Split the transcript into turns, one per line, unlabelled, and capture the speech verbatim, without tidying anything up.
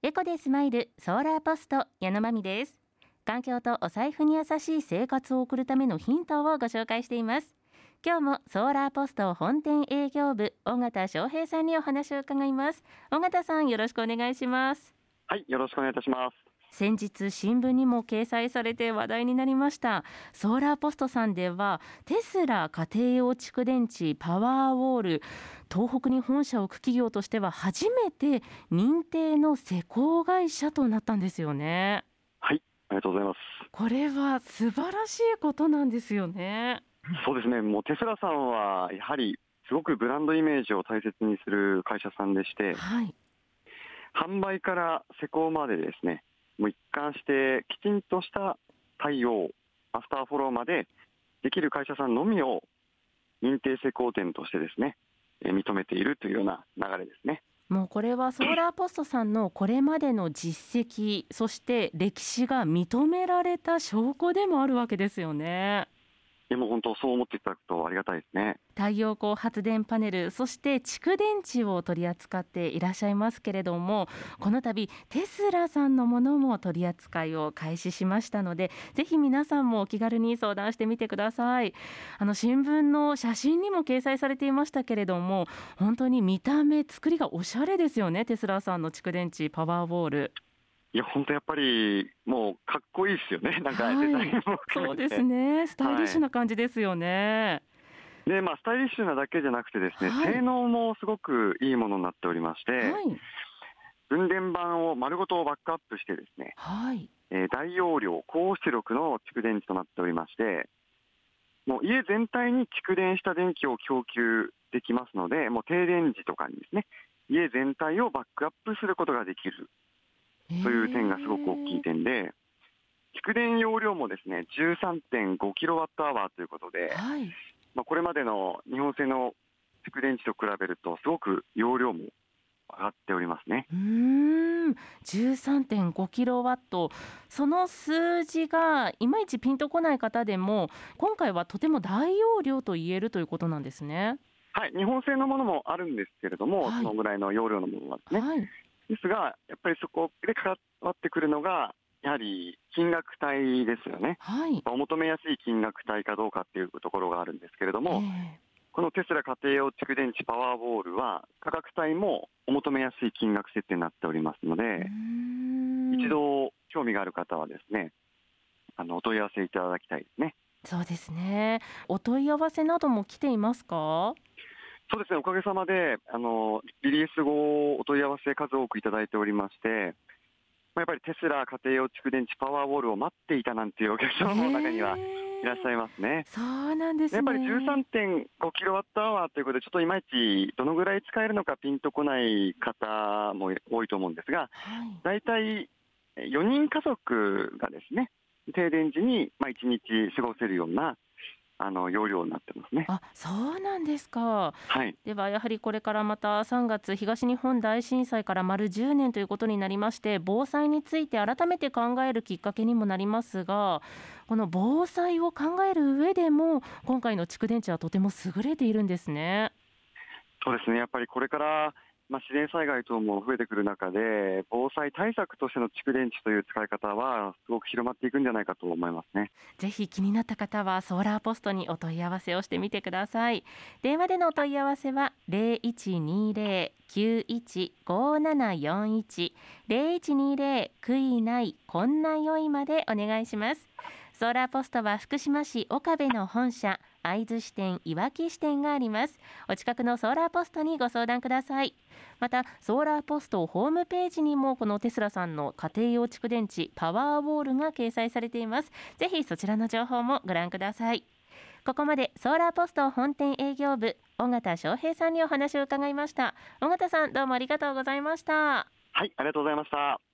エコでスマイルソーラーポスト矢野真美です。環境とお財布に優しい生活を送るためのヒントをご紹介しています。今日もソーラーポスト本店営業部尾形翔平さんにお話を伺います。尾形さん、よろしくお願いします。
はい、よろしくお願いいたします。
先日新聞にも掲載されて話題になりましたソーラーポストさんでは、テスラ家庭用蓄電池パワーウォール、東北に本社を置く企業としては初めて認定の施工会社となったんですよね。
はい、ありがとうございます。
これは素晴らしいことなんですよね。
そうですね、もうテスラさんはやはりすごくブランドイメージを大切にする会社さんでして、
はい、
販売から施工までですね、もう一貫してきちんとした対応、アフターフォローまでできる会社さんのみを認定施工店としてですね、え認めているというような流れですね。
もうこれはソーラーポストさんのこれまでの実績、そして歴史が認められた証拠でもあるわけですよね。
でも本当そう思っていただくとありがたいですね。
太陽光発電パネル、そして蓄電池を取り扱っていらっしゃいますけれども、この度テスラさんのものも取り扱いを開始しましたので、ぜひ皆さんもお気軽に相談してみてください。あの新聞の写真にも掲載されていましたけれども、本当に見た目作りがおしゃれですよね。テスラさんの蓄電池パワーウォール、
いや本当やっぱりもうかっこいいですよね。なんかデザインも含めて、
そうですね、スタイリッシュな感じですよね。
はい、でまあ、スタイリッシュなだけじゃなくてですね、はい、性能もすごくいいものになっておりまして、はい、分電盤を丸ごとバックアップしてですね、
はい、
えー、大容量高出力の蓄電池となっておりまして、もう家全体に蓄電した電気を供給できますので、もう停電時とかにですね、家全体をバックアップすることができるという点がすごく大きい点で、蓄電容量もですね じゅうさんてんごキロワットアワーということで、はい、まあ、これまでの日本製の蓄電池と比べるとすごく容量も上がっておりますね。
うーん じゅうさんてんごキロワット、その数字がいまいちピンとこない方でも、今回はとても大容量と言えるということなんですね。
はい、日本製のものもあるんですけれども、はい、そのぐらいの容量のものはですね、はい、ですがやっぱりそこで関わってくるのがやはり金額帯ですよね。はい、お求めやすい金額帯かどうかっていうところがあるんですけれども、えー、このテスラ家庭用蓄電池パワーウォールは価格帯もお求めやすい金額設定になっておりますので、一度興味がある方はですね、あのお問い合わせいただきたいですね。
そうですね。お問い合わせなども来ていますか？
そうですね、おかげさまであのリリース後お問い合わせ数多くいただいておりまして、やっぱりテスラ家庭用蓄電池パワーウォールを待っていたなんていうお客様の中にはいらっしゃいますね。
そうなんですね。
やっぱり じゅうさんてんごキロワットアワーということで、ちょっといまいちどのぐらい使えるのかピンとこない方も多いと思うんですが、はい、だいたいよにん家族がですね、停電時にまあいちにち過ごせるようなあの容量になってますね。
あ、そうなんですか。
はい、
ではやはりこれからまたさんがつ東日本大震災から丸じゅうねんということになりまして、防災について改めて考えるきっかけにもなりますが、この防災を考える上でも今回の蓄電池はとても優れているんですね。
そうですね、やっぱりこれからまあ、自然災害等も増えてくる中で、防災対策としての蓄電池という使い方はすごく広まっていくんじゃないかと思いますね。
ぜひ気になった方はソーラーポストにお問い合わせをしてみてください。電話でのお問い合わせは ゼロいちにゼロ きゅういち ごななよんいち ゼロいちにゼロ 悔いないこんな良いまでお願いします。ソーラーポストは福島市岡部の本社、会津支店、いわき支店があります。お近くのソーラーポストにご相談ください。またソーラーポストホームページにもこのテスラさんの家庭用蓄電池パワーウォールが掲載されています。ぜひそちらの情報もご覧ください。ここまでソーラーポスト本店営業部尾形翔平さんにお話を伺いました。尾形さん、どうもありがとうございました。
はい、ありがとうございました。